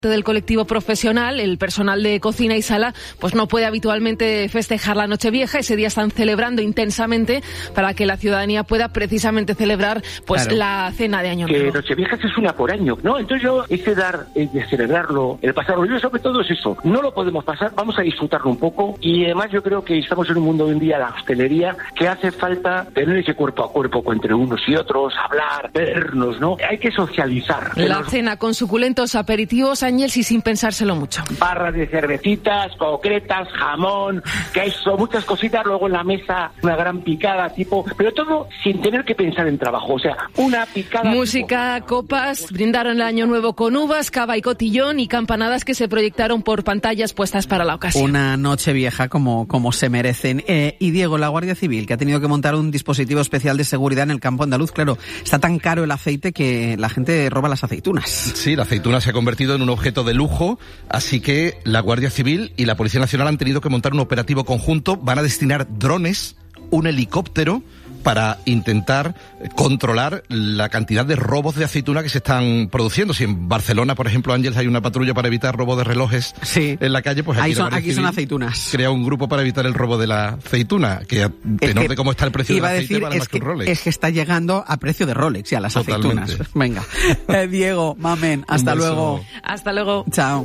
del colectivo profesional, el personal de cocina y sala, pues no puede habitualmente festejar la Nochevieja. Ese día están celebrando intensamente para que la ciudadanía pueda precisamente celebrar pues claro, la cena de Año Nuevo. Que Nochevieja es una por año, ¿no? Entonces yo, de celebrarlo, el pasarlo, yo sobre todo es eso, no lo podemos pasar, vamos a disfrutarlo un poco, y además yo creo que estamos en un mundo hoy en día, la hostelería, que hace falta tener ese cuerpo a cuerpo entre unos y otros, hablar, vernos, ¿no? Hay que socializar. La cena con suculentos aperitivos, Ángels, y sin pensárselo mucho. Barras de cervecitas, concretas, jamón, queso, muchas cositas, luego en la mesa una gran picada tipo, pero todo sin tener que pensar en trabajo, o sea, una picada. Música, tipo, copas, brindaron el Año Nuevo con uvas, cava y cotillón y campanadas que se proyectaron por pantallas puestas para la ocasión. Una noche vieja como se merecen. Y Diego, la Guardia Civil, que ha tenido que montar un dispositivo especial de seguridad en el campo andaluz, claro, está tan caro el aceite que la gente roba las aceitunas. Sí, la aceituna se ha convertido en un objeto de lujo, así que la Guardia Civil y la Policía Nacional han tenido que montar un operativo conjunto. Van a destinar drones, un helicóptero, para intentar controlar la cantidad de robos de aceituna que se están produciendo. Si en Barcelona, por ejemplo, Ángeles, hay una patrulla para evitar robo de relojes en la calle, pues aquí son aceitunas. Crea un grupo para evitar el robo de la aceituna, que a tenor de cómo está el precio del aceite vale más que un Rolex. Es que está llegando a precio de Rolex ya las aceitunas. Venga. Diego, mamen, hasta luego. Hasta luego. Chao.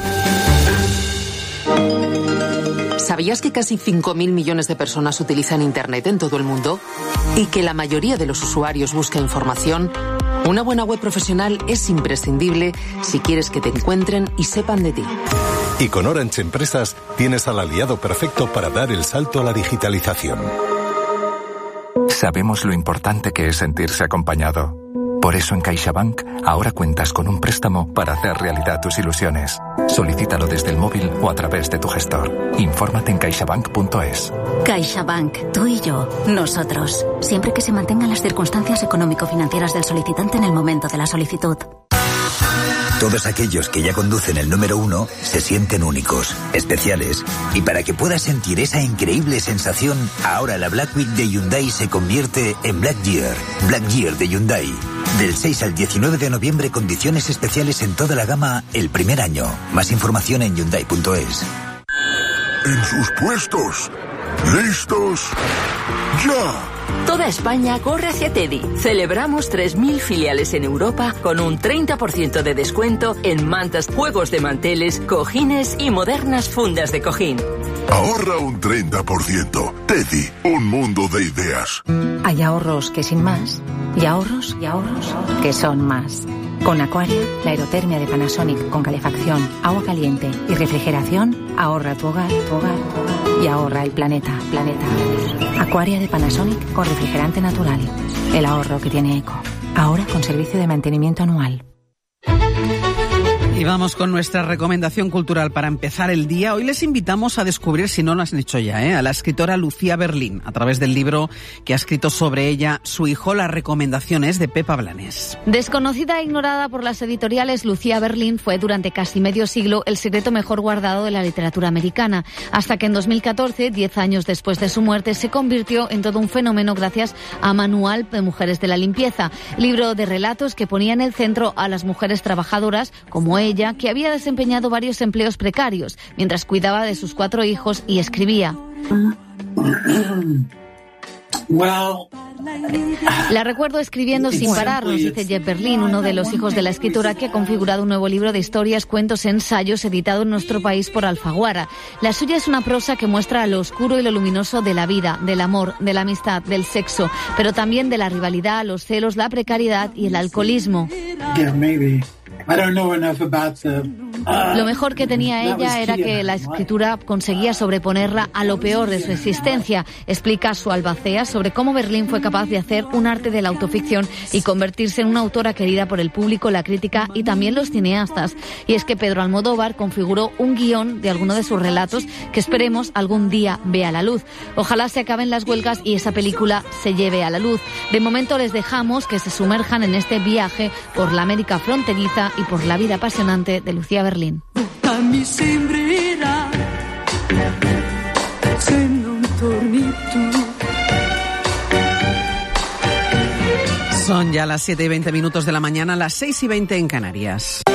¿Sabías que casi 5.000 millones de personas utilizan Internet en todo el mundo? ¿Y que la mayoría de los usuarios busca información? Una buena web profesional es imprescindible si quieres que te encuentren y sepan de ti. Y con Orange Empresas tienes al aliado perfecto para dar el salto a la digitalización. Sabemos lo importante que es sentirse acompañado. Por eso en CaixaBank ahora cuentas con un préstamo para hacer realidad tus ilusiones. Solicítalo desde el móvil o a través de tu gestor. Infórmate en caixabank.es. CaixaBank, tú y yo, nosotros. Siempre que se mantengan las circunstancias económico-financieras del solicitante en el momento de la solicitud. Todos aquellos que ya conducen el número 1 se sienten únicos, especiales. Y para que puedas sentir esa increíble sensación, ahora la Black Week de Hyundai se convierte en Black Year. Black Year de Hyundai. Del 6 al 19 de noviembre, condiciones especiales en toda la gama el primer año. Más información en Hyundai.es. En sus puestos. ¿Listos? ¡Ya! Toda España corre hacia Teddy. Celebramos 3.000 filiales en Europa con un 30% de descuento en mantas, juegos de manteles, cojines y modernas fundas de cojín. Ahorra un 30%. Teddy, un mundo de ideas. Hay ahorros que sin más y ahorros que son más. Con Aquaria, la aerotermia de Panasonic con calefacción, agua caliente y refrigeración, ahorra tu hogar y ahorra el planeta. Aquaria de Panasonic con refrigerante natural. El ahorro que tiene eco. Ahora con servicio de mantenimiento anual. Y vamos con nuestra recomendación cultural para empezar el día. Hoy les invitamos a descubrir, si no lo han hecho ya, a la escritora Lucía Berlín, a través del libro que ha escrito sobre ella su hijo, Las recomendaciones de Pepa Blanes. Desconocida e ignorada por las editoriales, Lucía Berlín fue durante casi medio siglo el secreto mejor guardado de la literatura americana, hasta que en 2014, 10 años después de su muerte, se convirtió en todo un fenómeno gracias a Manual de Mujeres de la Limpieza, libro de relatos que ponía en el centro a las mujeres trabajadoras como ella, que había desempeñado varios empleos precarios mientras cuidaba de sus 4 hijos y escribía. La recuerdo escribiendo sin parar, nos dice Jeff Berlín, uno de los hijos de la escritora, que ha configurado un nuevo libro de historias, cuentos e ensayos editado en nuestro país por Alfaguara. La suya es una prosa que muestra lo oscuro y lo luminoso de la vida, del amor, de la amistad, del sexo, pero también de la rivalidad, los celos, la precariedad y el alcoholismo. Lo mejor que tenía ella era que la escritura conseguía sobreponerla a lo peor de su existencia. Explica su albacea sobre cómo Berlín fue capaz de hacer un arte de la autoficción y convertirse en una autora querida por el público, la crítica y también los cineastas. Y es que Pedro Almodóvar configuró un guión de alguno de sus relatos que esperemos algún día vea la luz. Ojalá se acaben las huelgas y esa película se lleve a la luz. De momento les dejamos que se sumerjan en este viaje por la América fronteriza y por la vida apasionante de Lucía Berlín. Son ya las 7:20 de la mañana, las 6:20 en Canarias.